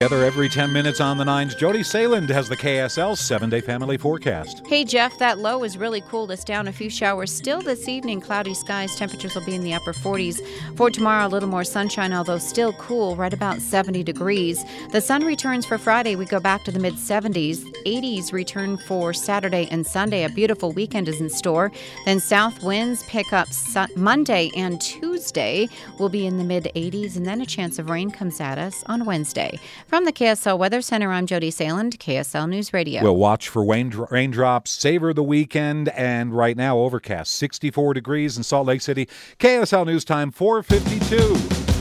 Together every 10 minutes on the nines. Jody Sayland has the KSL 7-day family forecast. Hey, Jeff, that low is really cooled us down. A few showers still this evening. Cloudy skies. Temperatures will be in the upper 40s. For tomorrow, a little more sunshine, although still cool, right about 70 degrees. The sun returns for Friday. We go back to the mid-70s. 80s return for Saturday and Sunday. A beautiful weekend is in store. Then south winds pick up Monday and Tuesday. We'll be in the mid-80s, and then a chance of rain comes at us on Wednesday. From the KSL Weather Center, I'm Jody Sayland, KSL News Radio. We'll watch for raindrops, savor the weekend, and right now overcast, 64 degrees in Salt Lake City. KSL News Time, 4:52.